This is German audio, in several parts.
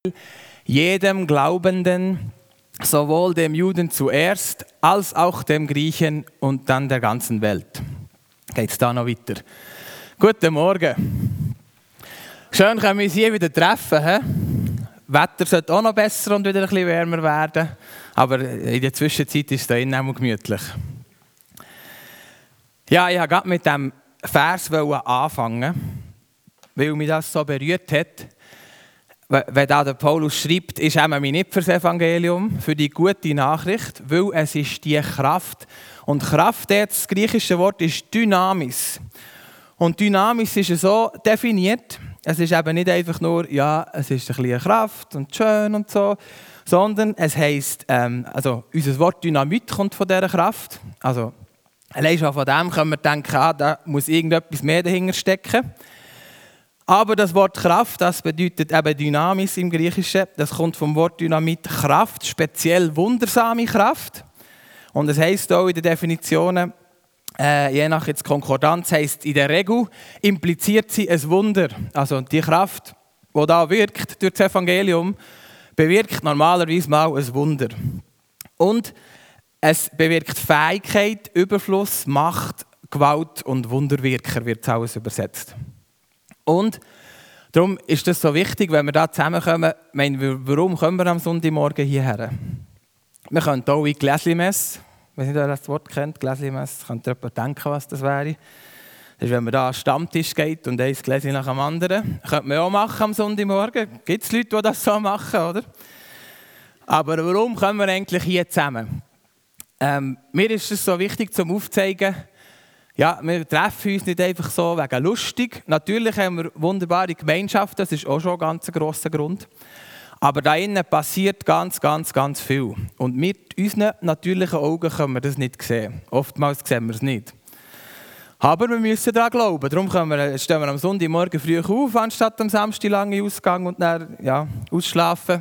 jedem Glaubenden, sowohl dem Juden zuerst, als auch dem Griechen und dann der ganzen Welt. Geht es da noch weiter? Guten Morgen. Schön, können wir uns hier wieder treffen. He? Wetter sollte auch noch besser und wieder ein bisschen wärmer werden. Aber in der Zwischenzeit ist es da innen auch gemütlich. Ja, ich wollte gerade mit diesem Vers anfangen, weil mich das so berührt hat. Wenn da der Paulus schreibt, ist er mich nicht für das Evangelium, für die gute Nachricht, weil es ist die Kraft. Und Kraft, das griechische Wort, ist Dynamis. Und Dynamis ist so definiert, es ist eben nicht einfach nur, ja, es ist ein bisschen Kraft und schön und so, sondern es heisst, unser Wort Dynamit kommt von dieser Kraft. Also, allein schon von dem können wir denken, da muss irgendetwas mehr dahinter stecken. Aber das Wort Kraft, das bedeutet eben Dynamis im Griechischen. Das kommt vom Wort Dynamit, Kraft, speziell wundersame Kraft. Und es heisst auch in den Definitionen, je nach jetzt Konkordanz, heisst in der Regel, impliziert sie ein Wunder. Also die Kraft, die da wirkt durch das Evangelium, bewirkt normalerweise mal ein Wunder. Und es bewirkt Fähigkeit, Überfluss, Macht, Gewalt und Wunderwirker, wird alles übersetzt. Und darum ist es so wichtig, wenn wir da zusammenkommen, warum kommen wir am Sonntagmorgen hierher? Wir können hier in die Gläsli-Messe, ich weiß nicht, wer das Wort kennt, Gläsli-Messe, könnt ihr jemand denken, was das wäre? Das ist, wenn man da an den Stammtisch geht und ein Gläschen nach dem anderen. Könnte man auch machen am Sonntagmorgen. Gibt es Leute, die das so machen, oder? Aber warum kommen wir eigentlich hier zusammen? Mir ist es so wichtig, zum aufzuzeigen, ja, wir treffen uns nicht einfach so wegen lustig. Natürlich haben wir wunderbare Gemeinschaft, das ist auch schon ein ganz grosser Grund. Aber da innen passiert ganz viel. Und mit unseren natürlichen Augen können wir das nicht sehen. Oftmals sehen wir es nicht. Aber wir müssen daran glauben. Darum stehen wir am Sonntagmorgen früh auf, anstatt am Samstag lange Ausgang und dann ausschlafen.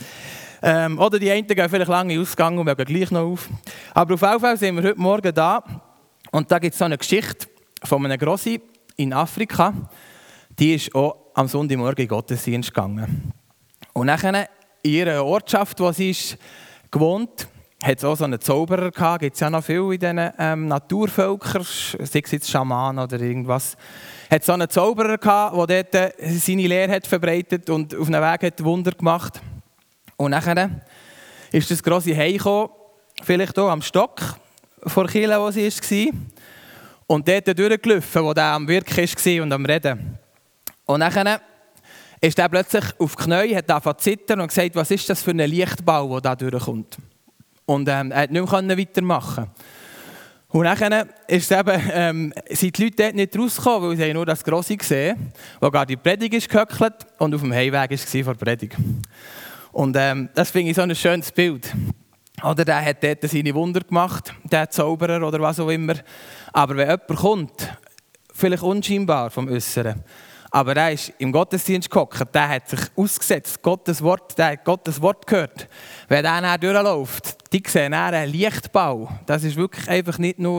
Oder die einen gehen vielleicht lange Ausgang und gehen gleich noch auf. Aber auf jeden Fall sind wir heute Morgen da. Und da gibt es so eine Geschichte von einer Grossi in Afrika. Die ist auch am Sonntagmorgen in Gottesdienst gegangen. Und nachher in ihrer Ortschaft, wo sie ist, gewohnt, hat es auch so einen Zauberer gehabt. Gibt es ja noch viel in diesen Naturvölkern, sei es jetzt Schaman oder irgendwas. Hat so einen Zauberer gehabt, der dort seine Lehre hat verbreitet und auf einem Weg hat Wunder gemacht. Und nachher ist das Grossi heimgekommen, vielleicht auch am Stock vor Kirche, wo sie war. Und dort durchgelaufen, wo der am Wirken war und am Reden. Und nachher ist er plötzlich auf die Knie, hat angefangen zu zittern und gesagt, was ist das für ein Lichtball, der da durchkommt. Und er konnte nicht mehr weitermachen. Und nachher ist sind die Leute dort nicht rausgekommen, weil sie nur das Grosse gesehen, wo gerade die Predigt ist gehöckelt und auf dem Heimweg war vor der Predigt. Und das finde ich so ein schönes Bild. Oder der hat dort seine Wunder gemacht, der Zauberer oder was auch immer. Aber wenn jemand kommt, vielleicht unscheinbar vom Äußeren, aber der ist im Gottesdienst gehockt, der hat sich ausgesetzt, der hat Gottes Wort gehört. Wenn der nachher durchläuft, die sehen einen Lichtbau. Das ist wirklich einfach nicht nur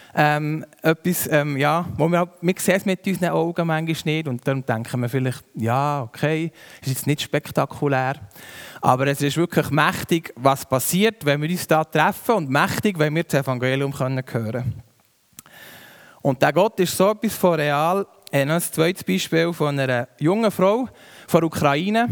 etwas, wo wir sehen es mit unseren Augen manchmal nicht. Und dann denken wir vielleicht, ja, okay, ist jetzt nicht spektakulär. Aber es ist wirklich mächtig, was passiert, wenn wir uns da treffen und mächtig, wenn wir das Evangelium hören können. Und der Gott ist so etwas von real. Ein zweites Beispiel von einer jungen Frau von der Ukraine,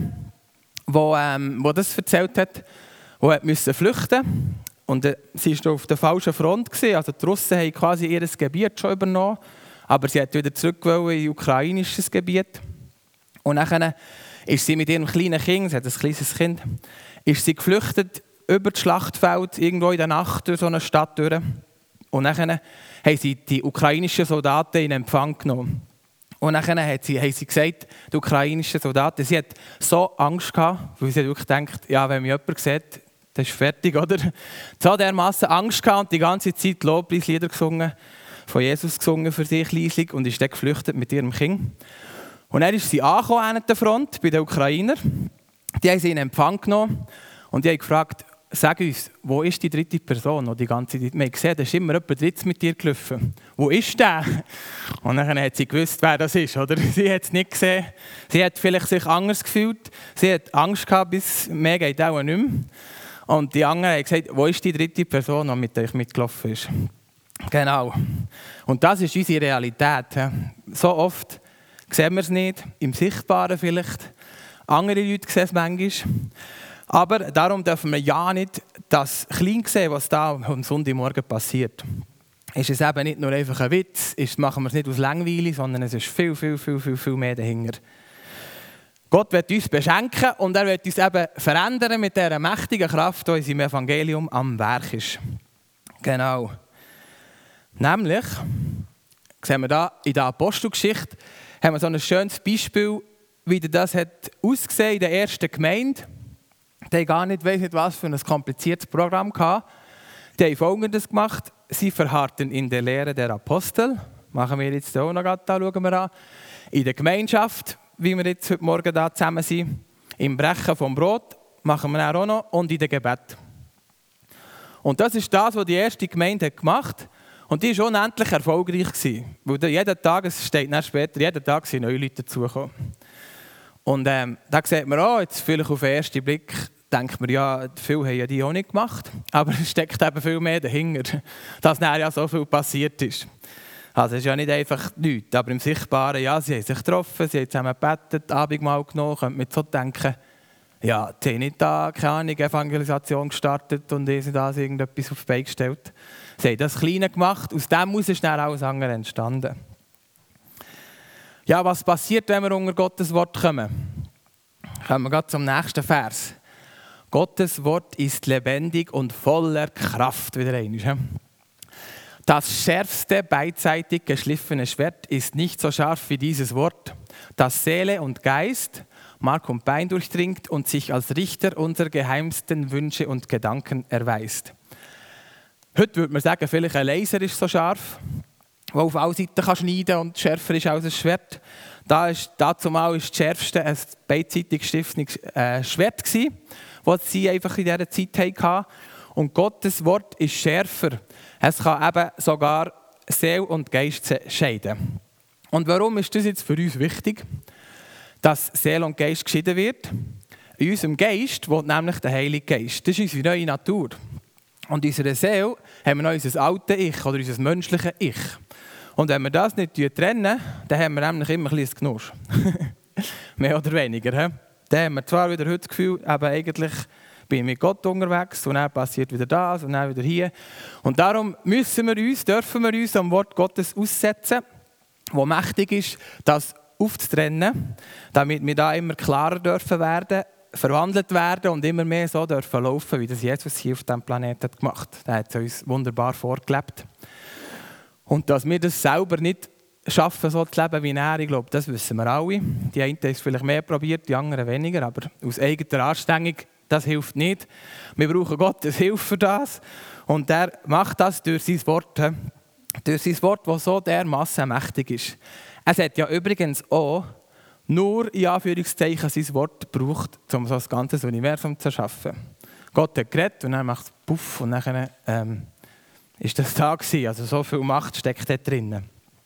die das erzählt hat, die musste flüchten. Und sie war auf der falschen Front. Also die Russen haben quasi ihr Gebiet schon übernommen, aber sie wollte wieder zurück in ukrainisches Gebiet. Und dann ist sie mit ihrem kleinen Kind, sie hat ein kleines Kind, ist sie geflüchtet über das Schlachtfeld, irgendwo in der Nacht durch so eine Stadt durch. Und dann haben sie die ukrainischen Soldaten in Empfang genommen. Und dann haben sie gesagt, die ukrainischen Soldaten, sie hat so Angst gehabt, weil sie wirklich denkt, ja, wenn mich jemand sieht, das ist fertig, oder? So dermassen Angst gehabt und die ganze Zeit Lobpreislieder gesungen, von Jesus gesungen für sich leislich und ist dann geflüchtet mit ihrem Kind. Und dann ist sie angekommen an der Front bei den Ukrainern. Die haben sie in Empfang genommen und die haben gefragt, sag uns, wo ist die dritte Person noch die ganze Zeit? Wir haben gesehen, da ist immer jemand Drittes mit dir gelaufen. Wo ist der? Und dann hat sie gewusst, wer das ist, oder? Sie hat es nicht gesehen. Sie hat vielleicht sich anders gefühlt. Sie hat Angst gehabt, bis mehr geht auch nicht mehr. Und die anderen haben gesagt, wo ist die dritte Person, die mit euch mitgelaufen ist? Genau. Und das ist unsere Realität. So oft sehen wir es nicht, im Sichtbaren vielleicht. Andere Leute sehen es manchmal. Aber darum dürfen wir ja nicht das klein sehen, was da am Sonntagmorgen passiert. Ist es eben nicht nur einfach ein Witz, machen wir es nicht aus Langweile, sondern es ist viel, viel, viel, viel, viel mehr dahinter. Gott wird uns beschenken und er wird uns eben verändern mit dieser mächtigen Kraft, die in seinem Evangelium am Werk ist. Genau. Nämlich, sehen wir da in der Apostelgeschichte, haben wir so ein schönes Beispiel, wie das hat ausgesehen in der ersten Gemeinde. Die haben gar nicht, weiss nicht was für ein kompliziertes Programm gehabt. Die haben Folgendes gemacht. Sie verharrten in der Lehre der Apostel. Machen wir jetzt auch noch, da schauen wir an. In der Gemeinschaft, wie wir jetzt heute Morgen da zusammen sind. Im Brechen vom Brot machen wir auch noch. Und in der Gebet. Und das ist das, was die erste Gemeinde hat gemacht hat. Und die war unendlich erfolgreich. Weil jeden Tag, es steht dann später, jeden Tag sind neue Leute dazugekommen. Und da sieht man auch, jetzt vielleicht auf den ersten Blick, denkt man, ja, viele haben ja die auch nicht gemacht. Aber es steckt eben viel mehr dahinter, dass dann ja so viel passiert ist. Also es ist ja nicht einfach nichts, aber im Sichtbaren, ja, sie haben sich getroffen, sie haben zusammen gebetet, Abendmahl genommen, könnte man so denken, ja, die haben nicht da, keine Ahnung, Evangelisation gestartet und sie da irgendetwas auf die Beine gestellt. Sie haben das Kleine gemacht, aus dem heraus ist dann alles andere entstanden. Ja, was passiert, wenn wir unter Gottes Wort kommen? Kommen wir gleich zum nächsten Vers. Gottes Wort ist lebendig und voller Kraft. Wieder einmal. Das schärfste, beidseitig geschliffene Schwert ist nicht so scharf wie dieses Wort, das Seele und Geist, Mark und Bein durchdringt und sich als Richter unserer geheimsten Wünsche und Gedanken erweist. Heute würde man sagen, vielleicht ein Laser ist so scharf, der auf alle Seiten schneiden kann und schärfer ist als ein Schwert. Dazumal war das schärfste ein beidseitig geschliffenes Schwert, das sie einfach in dieser Zeit hatten. Und Gottes Wort ist schärfer. Es kann eben sogar Seele und Geist scheiden. Und warum ist das jetzt für uns wichtig, dass Seele und Geist geschieden wird? In unserem Geist wohnt nämlich der Heilige Geist. Das ist unsere neue Natur. Und in unserer Seele haben wir noch unser altes Ich oder unser menschliches Ich. Und wenn wir das nicht trennen, dann haben wir nämlich immer ein bisschen Genuss. Mehr oder weniger. He? Dann haben wir zwar wieder heute das Gefühl, aber eigentlich bin ich mit Gott unterwegs und dann passiert wieder das und dann wieder hier. Und darum dürfen wir uns am Wort Gottes aussetzen, das mächtig ist, das aufzutrennen, damit wir da immer klarer dürfen werden, verwandelt werden und immer mehr so dürfen laufen, wie das Jesus hier auf diesem Planeten hat gemacht. Er hat es uns wunderbar vorgelebt. Und dass wir das selber nicht schaffen, so zu leben wie er, ich glaube, das wissen wir alle. Die einen haben es vielleicht mehr probiert, die anderen weniger, aber aus eigener Anstrengung, das hilft nicht. Wir brauchen Gottes Hilfe für das. Und er macht das durch sein Wort. Durch sein Wort, das so dermassen mächtig ist. Es hat ja übrigens auch nur in Anführungszeichen sein Wort gebraucht, um so das ganze Universum zu erschaffen. Gott hat geredet und dann macht es puff und dann ist das da gewesen. Also so viel Macht steckt da drin.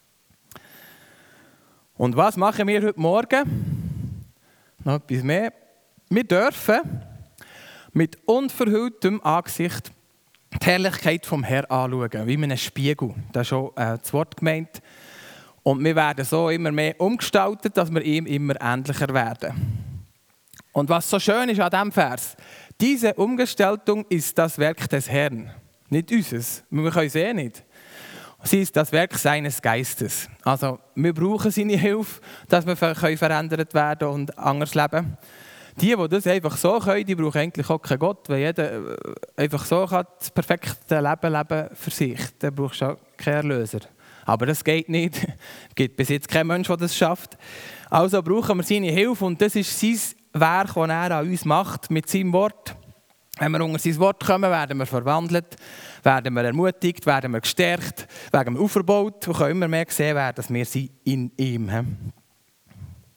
Und was machen wir heute Morgen? Noch etwas mehr. Wir dürfen mit unverhülltem Angesicht die Herrlichkeit vom Herrn anschauen, wie in einem Spiegel. Das ist schon das Wort gemeint. Und wir werden so immer mehr umgestaltet, dass wir ihm immer ähnlicher werden. Und was so schön ist an diesem Vers, diese Umgestaltung ist das Werk des Herrn, nicht unseres. Wir können es nicht. Sie ist das Werk seines Geistes. Also wir brauchen seine Hilfe, dass wir verändert werden und anders leben. Die das einfach so können, die brauchen eigentlich auch keinen Gott, weil jeder einfach so kann das perfekte Leben leben für sich. Da brauchst du auch keinen Erlöser. Aber das geht nicht. Es gibt bis jetzt keinen Mensch, der das schafft. Also brauchen wir seine Hilfe und das ist sein Werk, das er an uns macht mit seinem Wort. Wenn wir unter sein Wort kommen, werden wir verwandelt, werden wir ermutigt, werden wir gestärkt, werden wir aufgebaut und können immer mehr gesehen werden, dass wir sind in ihm sind.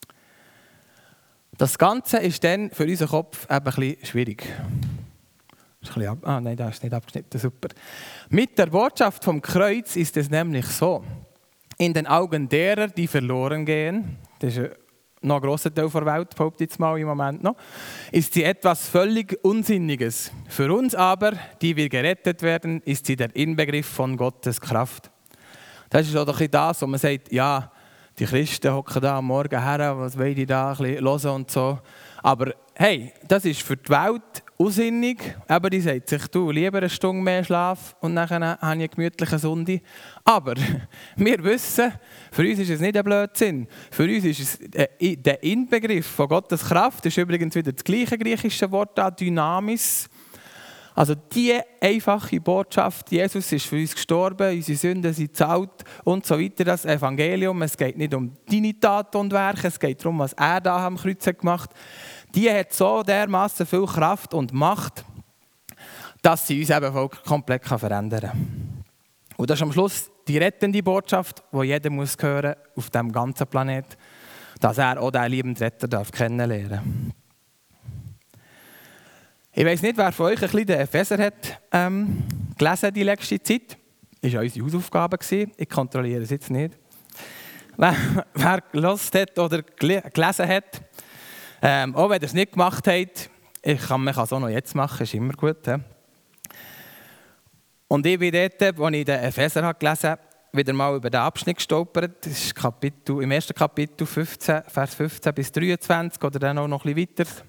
Das Ganze ist dann für unseren Kopf eben ein bisschen schwierig. Nein, da ist nicht abgeschnitten, super. Mit der Botschaft vom Kreuz ist es nämlich so, in den Augen derer, die verloren gehen, das ist noch ein grosser Teil der Welt, behaupte ich jetzt mal im Moment noch, ist sie etwas völlig Unsinniges. Für uns aber, die wir gerettet werden, ist sie der Inbegriff von Gottes Kraft. Das ist auch doch das, wo man sagt, ja, die Christen hocken da am Morgen her, was wollen die da ein bisschen hören und so. Aber hey, das ist für die Welt unsinnig. Aber die sagt sich, du, lieber eine Stunde mehr Schlaf und dann habe ich einen gemütlichen Sonntag. Aber wir wissen, für uns ist es nicht ein Blödsinn. Für uns ist es der Inbegriff von Gottes Kraft. Das ist übrigens wieder das gleiche griechische Wort da, Dynamis. Also diese einfache Botschaft, Jesus ist für uns gestorben, unsere Sünden sind gezahlt und so weiter, das Evangelium. Es geht nicht um deine Taten und Werke, es geht darum, was er da am Kreuz gemacht hat. Die hat so dermaßen viel Kraft und Macht, dass sie uns eben komplett verändern kann. Und das ist am Schluss die rettende Botschaft, die jeder muss hören auf diesem ganzen Planeten, dass er auch diesen liebenden Retter kennenlernen darf. Ich weiss nicht, wer von euch ein bisschen den Epheser hat gelesen die letzte Zeit. Das war unsere Hausaufgabe. Ich kontrolliere es jetzt nicht. Wer gelesen hat oder gelesen hat, auch wenn ihr es nicht gemacht habt, man kann es auch noch jetzt machen, ist immer gut. He? Und ich bin dort, als ich den Epheser gelesen habe, wieder mal über den Abschnitt gestolpert. Das ist im ersten Kapitel 15, Vers 15 bis 23 oder dann auch noch ein bisschen weiter.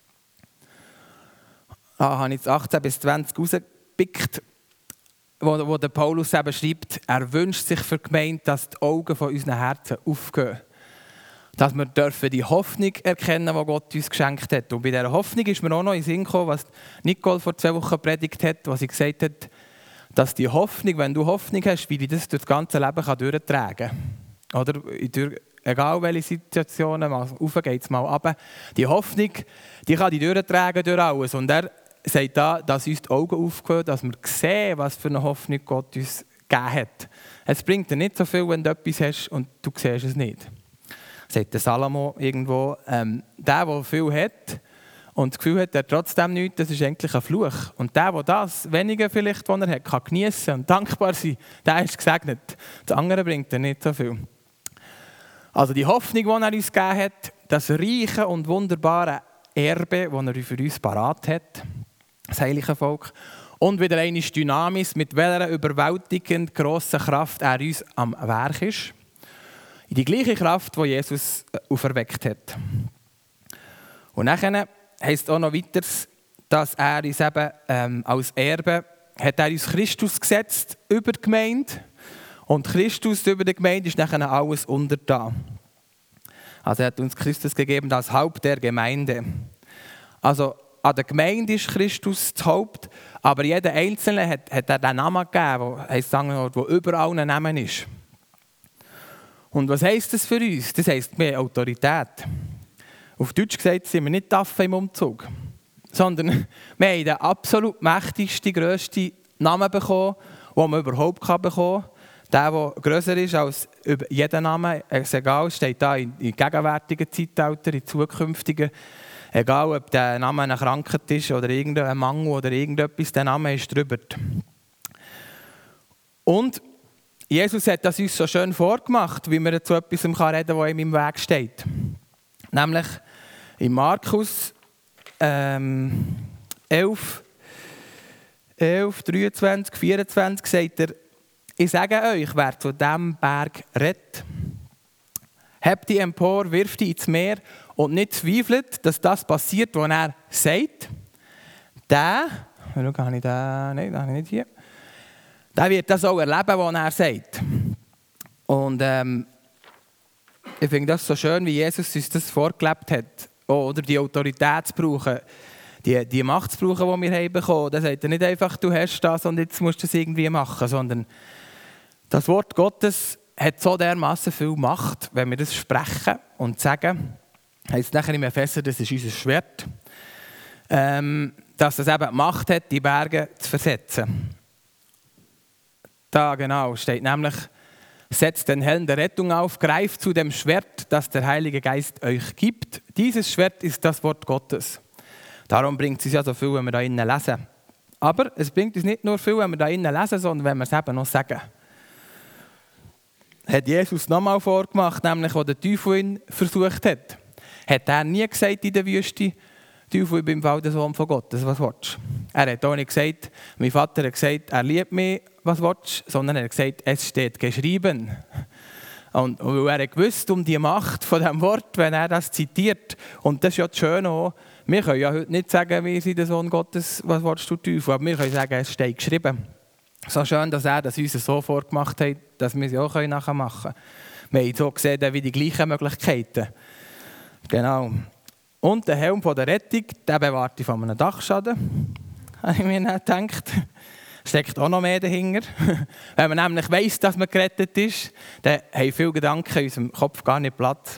Habe ich jetzt 18 bis 20 rausgepickt, wo der Paulus eben schreibt, er wünscht sich für die Gemeinde, dass die Augen von unseren Herzen aufgehen. Dass wir dürfen die Hoffnung erkennen, die Gott uns geschenkt hat. Und bei dieser Hoffnung ist mir auch noch in den Sinn gekommen, was Nicole vor 2 Wochen predigt hat, was sie gesagt hat, dass die Hoffnung, wenn du Hoffnung hast, wie die das durch das ganze Leben durchtragen kann. Oder egal welche Situationen, mal rauf geht's mal runter. Die Hoffnung, die kann die durchtragen durch alles. Und er sagt da, dass uns die Augen aufgehen, dass wir sehen, was für eine Hoffnung Gott uns gegeben hat. Es bringt dir nicht so viel, wenn du etwas hast und du siehst es nicht. Sagt der Salomo irgendwo, der viel hat und das Gefühl hat, er trotzdem nichts, das ist eigentlich ein Fluch. Und der das Wenige vielleicht, was er hat, kann geniessen und dankbar sein, der ist gesegnet. Das andere bringt er nicht so viel. Also die Hoffnung, die er uns gegeben hat, das reiche und wunderbare Erbe, das er für uns parat hat, das heilige Volk, und wieder einmal Dynamis, mit welcher überwältigend grossen Kraft er uns am Werk ist. In die gleiche Kraft, die Jesus auferweckt hat. Und dann heisst auch noch weiter, dass er uns eben als Erbe hat er uns Christus gesetzt über die Gemeinde. Und Christus über die Gemeinde ist nachher alles untertan. Also er hat uns Christus gegeben, das Haupt der Gemeinde. Also an der Gemeinde ist Christus das Haupt, aber jeder Einzelne hat er den Namen gegeben, der überall ein Name ist. Und was heisst das für uns? Das heisst mehr Autorität. Auf Deutsch gesagt sind wir nicht Affen im Umzug, sondern wir haben den absolut mächtigsten, grössten Namen bekommen, den man überhaupt bekommen kann. Der grösser ist als jeder Name, ist egal, steht da im gegenwärtigen Zeitalter, im zukünftigen. Egal, ob der Name eine Krankheit ist oder irgendein Mangel oder irgendetwas, der Name ist drüber. Und Jesus hat das uns so schön vorgemacht, wie man zu etwas reden kann, was ihm im Weg steht. Nämlich in Markus 11, 23, 24 sagt er, ich sage euch, wer zu diesem Berg redet, hebt die empor, wirft die ins Meer und nicht zweifelt, dass das passiert, was er sagt, der wird das auch erleben, was er sagt. Und ich finde das so schön, wie Jesus uns das vorgelebt hat. Oder die Autorität zu brauchen, die Macht zu brauchen, die wir haben bekommen. Da sagt er nicht einfach, du hast das und jetzt musst du es irgendwie machen, sondern das Wort Gottes hat so dermaßen viel Macht, wenn wir das sprechen und sagen, heisst nachher im Epheser, das ist unser Schwert, dass es eben Macht hat, die Berge zu versetzen. Da genau steht nämlich, setzt den Helm der Rettung auf, greift zu dem Schwert, das der Heilige Geist euch gibt. Dieses Schwert ist das Wort Gottes. Darum bringt es ja so viel, wenn wir da innen lesen. Aber es bringt uns nicht nur viel, wenn wir da innen lesen, sondern wenn wir es eben noch sagen. Hat Jesus nochmal vorgemacht, nämlich als der Teufel ihn versucht hat. Hat er nie gesagt in der Wüste, Teufel, ich bin im Fall der Sohn von Gott, was willst du? Er hat auch nicht gesagt, mein Vater hat gesagt, er liebt mich, was willst du? Sondern er hat gesagt, es steht geschrieben. Und weil er gewusst um die Macht von diesem Wort, wenn er das zitiert. Und das ist ja das Schöne auch. Wir können ja heute nicht sagen, wir sind der Sohn Gottes, was willst du, Teufel? Aber wir können sagen, es steht geschrieben. So schön, dass er das uns so vorgemacht hat, dass wir es auch nachher machen können. Wir haben so gesehen, wie die gleichen Möglichkeiten. Genau. Und der Helm der Rettung, der bewahrt dich von einem Dachschaden. Habe ich mir nicht gedacht. Steckt auch noch mehr dahinter. Wenn man nämlich weiss, dass man gerettet ist, dann haben viele Gedanken in unserem Kopf gar nicht Platz.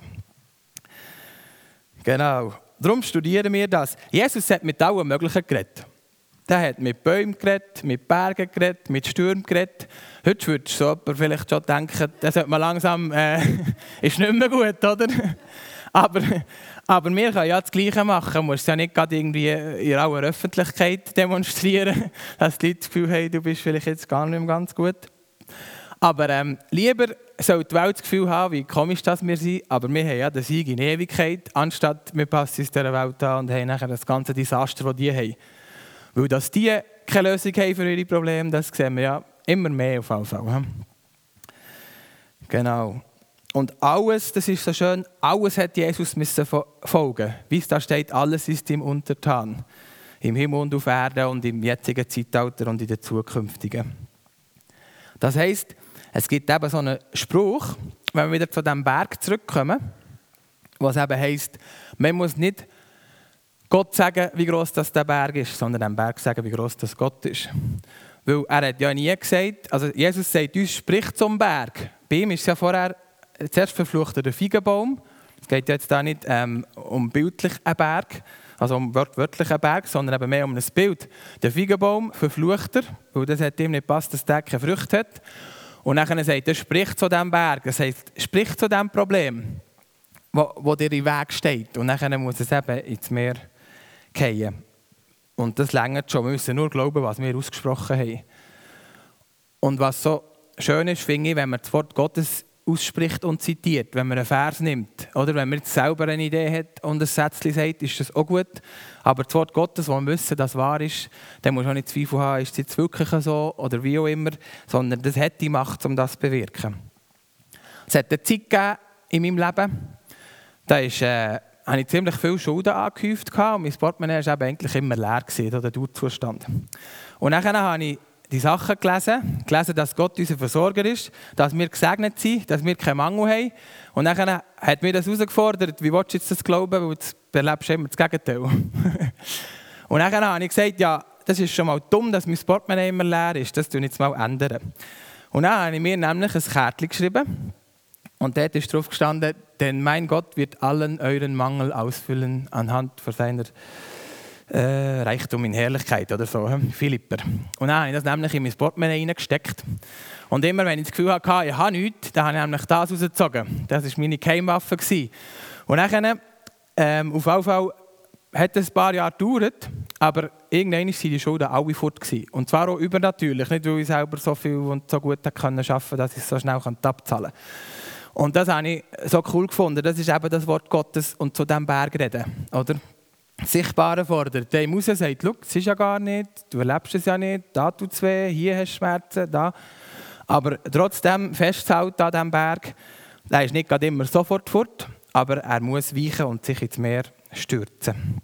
Genau. Darum studieren wir das. Jesus hat mit allem Möglichen geredet. Er hat mit Bäumen geredet, mit Bergen geredet, mit Stürmen geredet. Heute würde so jemand vielleicht schon denken, das sollte man langsam, ist nicht mehr gut, oder? Aber wir können ja das Gleiche machen. Du musst es ja nicht gerade irgendwie in aller Öffentlichkeit demonstrieren, dass die Leute das Gefühl haben, du bist vielleicht jetzt gar nicht mehr ganz gut. Aber lieber soll die Welt das Gefühl haben, wie komisch das wir sind, aber wir haben ja den Sieg in Ewigkeit, anstatt wir passen uns dieser Welt an und haben nachher das ganze Desaster, das die haben. Weil dass die keine Lösung haben für ihre Probleme, das sehen wir ja immer mehr auf jeden Fall. Genau. Und alles, das ist so schön, alles hat Jesus müssen folgen. Wie es da steht, alles ist ihm untertan. Im Himmel und auf Erden und im jetzigen Zeitalter und in der zukünftigen. Das heisst, es gibt eben so einen Spruch, wenn wir wieder zu diesem Berg zurückkommen, was eben heisst, man muss nicht Gott sagen, wie gross das der Berg ist, sondern dem Berg sagen, wie gross das Gott ist. Weil er hat ja nie gesagt, also Jesus sagt uns, sprich zum Berg. Bei ihm ist es ja vorher zuerst verflucht der Feigenbaum. Es geht jetzt da nicht um bildlich einen Berg, also um wörtlich einen Berg, sondern eben mehr um ein Bild. Der Feigenbaum verflucht er, weil das hat ihm nicht passt, dass der keine Früchte hat. Und dann sagt er, sprich zu diesem Berg. Das heisst, sprich zu diesem Problem, wo dir im Weg steht. Und dann muss es eben ins Meer fallen. Und das reicht schon. Wir müssen nur glauben, was wir ausgesprochen haben. Und was so schön ist, finde ich, wenn man das Wort Gottes ausspricht und zitiert, wenn man einen Vers nimmt. Oder wenn man jetzt selber eine Idee hat und ein Sätzchen sagt, ist das auch gut. Aber das Wort Gottes, wo wir wissen, dass es wahr ist, dann muss man auch nicht Zweifel haben, ist es jetzt wirklich so oder wie auch immer, sondern das hat die Macht, um das zu bewirken. Es hat eine Zeit gegeben in meinem Leben, da habe ich ziemlich viele Schulden angehäuft und mein Portemonnaie war eigentlich immer leer oder der Durchzustand. Und dann habe ich die Sachen gelesen, dass Gott unser Versorger ist, dass wir gesegnet sind, dass wir keinen Mangel haben. Und dann hat mir das herausgefordert, wie willst du jetzt das glauben, weil du erlebst immer das Gegenteil. Und dann habe ich gesagt, ja, das ist schon mal dumm, dass mein Portemonnaie immer leer ist, das tue ich jetzt mal ändern. Und dann habe ich mir nämlich ein Kärtchen geschrieben und dort ist drauf gestanden, denn mein Gott wird allen euren Mangel ausfüllen anhand von seiner Reichtum in Herrlichkeit oder so, Philipper. Und dann habe ich das nämlich in mein Portemonnaie reingesteckt. Und immer, wenn ich das Gefühl hatte, ich habe nichts, dann habe ich nämlich das rausgezogen. Das war meine Geheimwaffe. Und dann, auf jeden Fall, hat es ein paar Jahre gedauert, aber irgendwann waren die Schulden alle fort. Und zwar auch übernatürlich, nicht weil ich selber so viel und so gut arbeiten konnte, dass ich es so schnell abzahlen konnte. Und das habe ich so cool gefunden. Das ist eben das Wort Gottes und zu diesem Berg reden, oder? Sichtbare fordert. Der muss sagt, schau, es ist ja gar nicht, du erlebst es ja nicht, da tut es weh, hier hast du Schmerzen, da. Aber trotzdem festzuhalten an diesem Berg, der ist nicht gerade immer sofort fort, aber er muss weichen und sich ins Meer stürzen.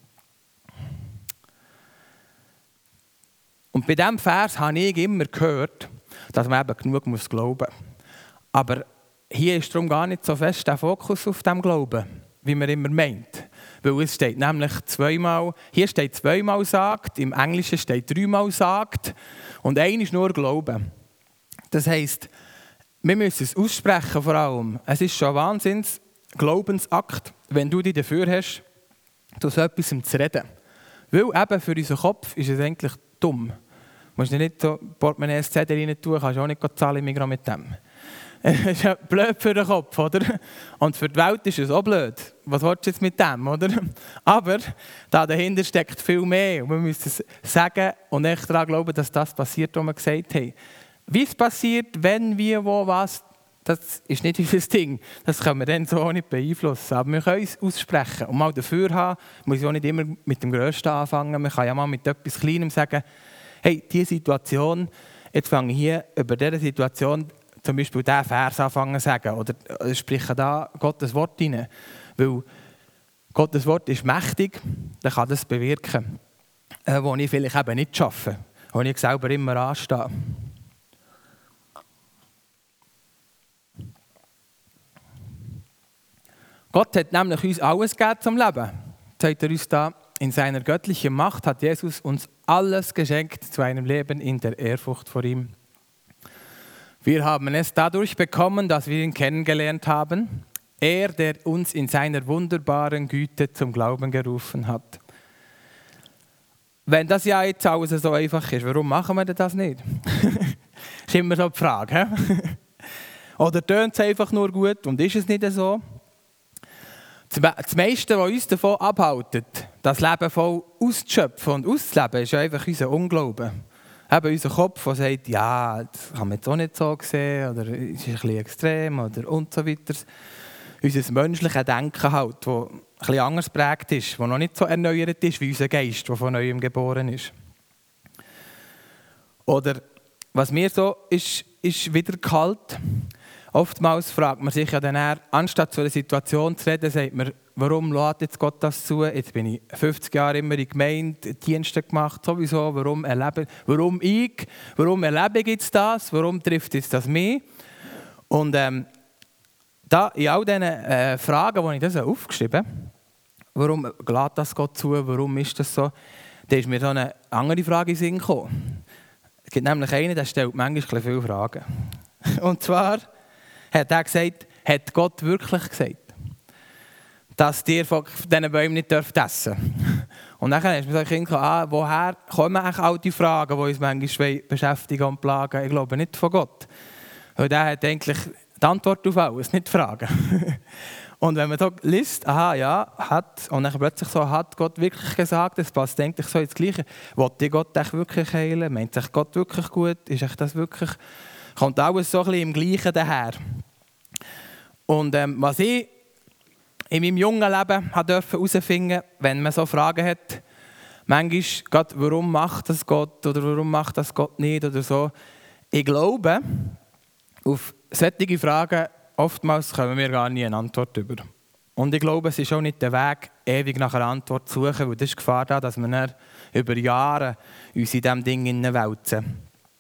Und bei diesem Vers habe ich immer gehört, dass man eben genug glauben muss. Aber hier ist darum gar nicht so fest der Fokus auf dem Glauben, wie man immer meint. Weil es steht nämlich zweimal, hier steht zweimal sagt, im Englischen steht dreimal sagt und einer ist nur Glauben. Das heisst, wir müssen es aussprechen vor allem. Es ist schon ein Wahnsinns-Glaubensakt, wenn du dich dafür hast, aus etwas zu reden. Weil eben für unseren Kopf ist es eigentlich dumm. Du musst nicht so Portemonnaie Zettel rein tun, kannst auch nicht zahlen mit dem. Es ist ja blöd für den Kopf, oder? Und für die Welt ist es auch blöd. Was willst du jetzt mit dem, oder? Aber da dahinter steckt viel mehr. Und wir müssen es sagen und echt daran glauben, dass das passiert, was wir gesagt haben. Wie es passiert, wenn, wie, wo, was, das ist nicht unser Ding. Das können wir dann so auch nicht beeinflussen. Aber wir können es aussprechen und mal dafür haben. Man muss ja auch nicht immer mit dem Grössten anfangen. Man kann ja mal mit etwas Kleinem sagen, hey, diese Situation, jetzt fange ich hier über diese Situation zum Beispiel diesen Vers anfangen zu sagen. Oder spreche da Gottes Wort rein. Weil Gottes Wort ist mächtig, dann kann das bewirken. Wo ich vielleicht eben nicht schaffe. Wo ich selber immer anstehe. Gott hat nämlich uns alles gegeben zum Leben. Sagt er uns da, in seiner göttlichen Macht hat Jesus uns alles geschenkt zu einem Leben in der Ehrfurcht vor ihm. Wir haben es dadurch bekommen, dass wir ihn kennengelernt haben. Er, der uns in seiner wunderbaren Güte zum Glauben gerufen hat. Wenn das ja jetzt alles so einfach ist, warum machen wir das nicht? Ist immer so die Frage. Oder tönt es einfach nur gut und ist es nicht so? Das meiste, was uns davon abhält, das Leben voll auszuschöpfen und auszuleben, ist einfach unser Unglauben. Eben unser Kopf, der sagt, ja, das haben wir jetzt auch nicht so gesehen, oder ist ein bisschen extrem, oder und so weiter. Unser menschliches Denken halt, das ein bisschen anders geprägt ist, das noch nicht so erneuert ist wie unser Geist, der von Neuem geboren ist. Oder was mir so ist wieder kalt. Oftmals fragt man sich ja dann eher, anstatt zu einer Situation zu reden, sagt man, warum lässt jetzt Gott das zu? Jetzt bin ich 50 Jahre immer in der Gemeinde, Dienste gemacht, sowieso, warum erlebe ich jetzt das? Warum trifft jetzt das mich? Und da in all diesen Fragen, die ich das aufgeschrieben habe, warum lässt das Gott zu, warum ist das so, da ist mir so eine andere Frage in den Sinn gekommen. Es gibt nämlich einen, der stellt manchmal viele Fragen. Und zwar hat er gesagt, hat Gott wirklich gesagt, dass ihr von diesen Bäumen nicht essen dürft? Und dann ist mir so ein Kind gekommen, woher kommen eigentlich all die Fragen, die uns manchmal beschäftigen und plagen? Ich glaube nicht von Gott. Weil der hat eigentlich die Antwort auf alles, nicht die Fragen. Und wenn man so liest, aha, ja, hat, und dann plötzlich so, hat Gott wirklich gesagt, das passt eigentlich so ins Gleiche. Wollte Gott dich wirklich heilen? Meint sich Gott wirklich gut? Ist echt das wirklich... Kommt alles so ein bisschen im Gleichen daher. Und was ich in meinem jungen Leben herausfinden durfte, wenn man so Fragen hat, manchmal, Gott, warum macht das Gott oder warum macht das Gott nicht oder so. Ich glaube, auf solche Fragen oftmals kommen wir gar nie eine Antwort über. Und ich glaube, es ist auch nicht der Weg, ewig nach einer Antwort zu suchen, weil das ist die Gefahr da, dass wir dann über Jahre uns in diesem Ding wälzen.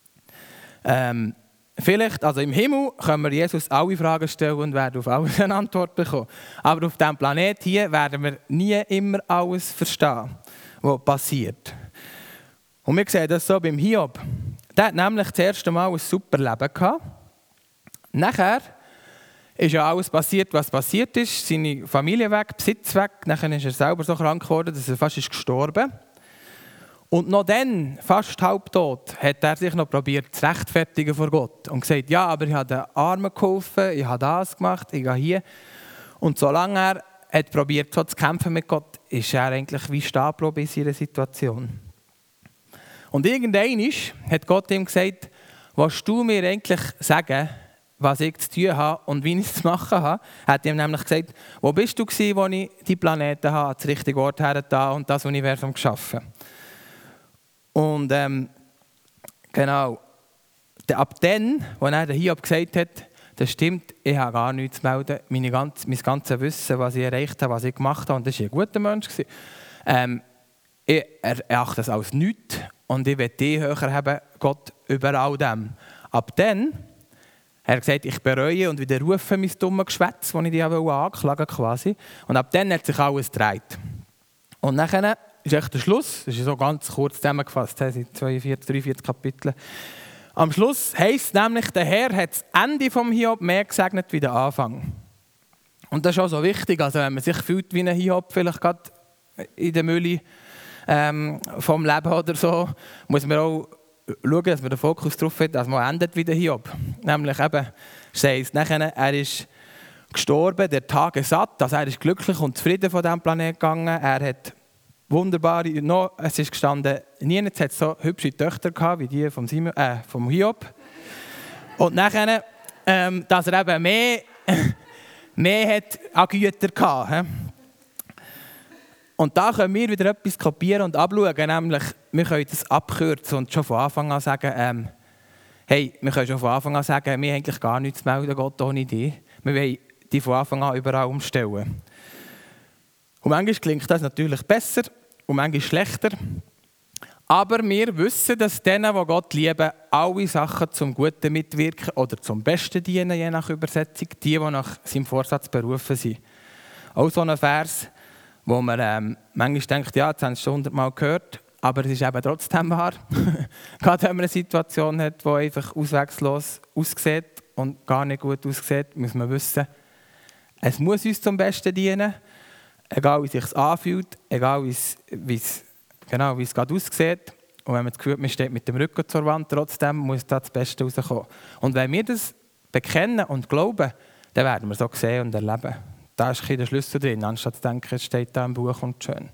Vielleicht, also im Himmel, können wir Jesus alle Fragen stellen und werden auf alles eine Antwort bekommen. Aber auf diesem Planeten hier werden wir nie immer alles verstehen, was passiert. Und wir sehen das so beim Hiob. Der hat nämlich das erste Mal ein super Leben gehabt. Nachher ist ja alles passiert, was passiert ist. Seine Familie weg, Besitz weg. Nachher ist er selber so krank geworden, dass er fast gestorben ist. Und noch dann, fast halbtot, hat er sich noch probiert zu rechtfertigen vor Gott. Und gesagt, ja, aber ich habe den Armen geholfen, ich habe das gemacht, ich gehe hier. Und solange er hat probiert, so zu kämpfen mit Gott, ist er eigentlich wie stehen geblieben in seiner Situation. Und irgendwann hat Gott ihm gesagt, willst du mir eigentlich sagen, was ich zu tun habe und wie ich es zu machen habe? Er hat ihm nämlich gesagt, wo bist du gewesen, wo ich die Planeten habe, das richtige Ort her und das Universum geschaffen habe? Und genau, ab dann, als er Hiob gesagt hat, das stimmt, ich habe gar nichts zu melden, mein ganzes Wissen, was ich erreicht habe, was ich gemacht habe, und das war ein guter Mensch. Ich erachte das als nichts und ich will die höher haben, Gott, über all dem. Ab dann hat er gesagt, ich bereue und widerrufe mein dummes Geschwätz, das ich dich anklagen quasi. Und ab dann hat sich alles gedreht. Und nachher ist echt der Schluss, das ist so ganz kurz zusammengefasst, das sind 42, 43 Kapitel. Am Schluss heisst es nämlich, der Herr hat das Ende vom Hiob mehr gesegnet wie der Anfang. Und das ist auch so wichtig, also wenn man sich fühlt wie ein Hiob, vielleicht gerade in der Mühle vom Leben oder so, muss man auch schauen, dass man den Fokus darauf hat, dass man endet wie der Hiob. Nämlich eben, Das nachher, er ist gestorben, der Tag ist satt, also er ist glücklich und zufrieden von diesem Planeten gegangen. Er hat wunderbare, es ist gestanden, niemand hat so hübsche Töchter gehabt wie die vom Hiob. Und nachher, dass er eben mehr hat an Gütern gehabt. Und da können wir wieder etwas kopieren und abschauen, nämlich wir können das abkürzen und schon von Anfang an sagen, wir können schon von Anfang an sagen, wir haben eigentlich gar nichts zu melden, Gott, ohne dich. Wir wollen die von Anfang an überall umstellen. Und manchmal klingt das natürlich besser und manchmal schlechter. Aber wir wissen, dass denen, die Gott lieben, alle Sachen zum Guten mitwirken oder zum Besten dienen, je nach Übersetzung, die nach seinem Vorsatz berufen sind. Auch so ein Vers, wo man manchmal denkt, ja, jetzt haben wir es schon 100-mal gehört, aber es ist eben trotzdem wahr. Gerade wenn man eine Situation hat, die einfach auswegslos aussieht und gar nicht gut aussieht, muss man wissen, es muss uns zum Besten dienen, egal wie es sich anfühlt, egal wie es gerade aussieht. Und wenn man das Gefühl hat, man steht mit dem Rücken zur Wand, trotzdem muss da das Beste rauskommen. Und wenn wir das bekennen und glauben, dann werden wir so sehen und erleben. Da ist ein bisschen der Schlüssel drin, anstatt zu denken, es steht da im Buch und schön.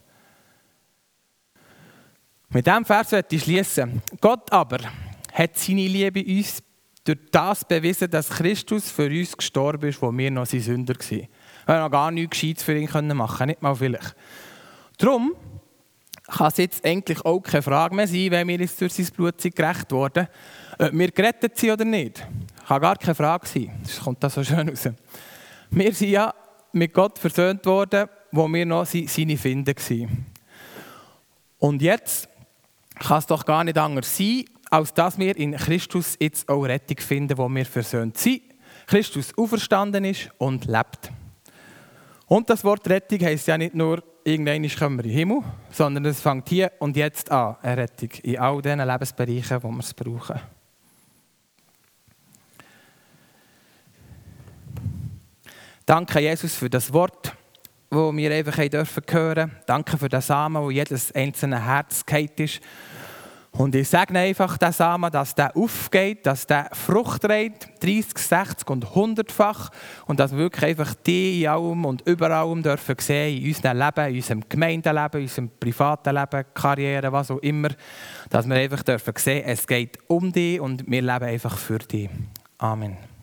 Mit diesem Vers möchte ich schließen. Gott aber hat seine Liebe uns durch das bewiesen, dass Christus für uns gestorben ist, wo wir noch sein Sünder waren. Wir haben noch gar nichts Gescheites für ihn machen können, nicht mal vielleicht. Darum kann es jetzt eigentlich auch keine Frage mehr sein, wenn wir jetzt durch sein Blut sind gerecht worden, ob wir gerettet sind oder nicht. Kann gar keine Frage sein. Das kommt da so schön raus. Wir sind ja mit Gott versöhnt worden, wo wir noch seine Finden waren. Und jetzt kann es doch gar nicht anders sein, als dass wir in Christus jetzt auch Rettung finden, wo wir versöhnt sind. Christus auferstanden ist und lebt. Und das Wort Rettung heisst ja nicht nur, irgendwann kommen wir in den Himmel, sondern es fängt hier und jetzt an, eine Rettung in all diesen Lebensbereichen, wo wir es brauchen. Danke, Jesus, für das Wort, das wir einfach hören dürfen. Danke für den Samen, wo jedes einzelne Herz gefallen ist. Und ich sage einfach den Samen, dass der aufgeht, dass der Frucht trägt, 30, 60 und 100-fach. Und dass wir wirklich einfach die in allem und überall dürfen sehen, in unserem Leben, in unserem Gemeindeleben, in unserem privaten Leben, Karriere, was auch immer. Dass wir einfach dürfen sehen, es geht um dich und wir leben einfach für dich. Amen.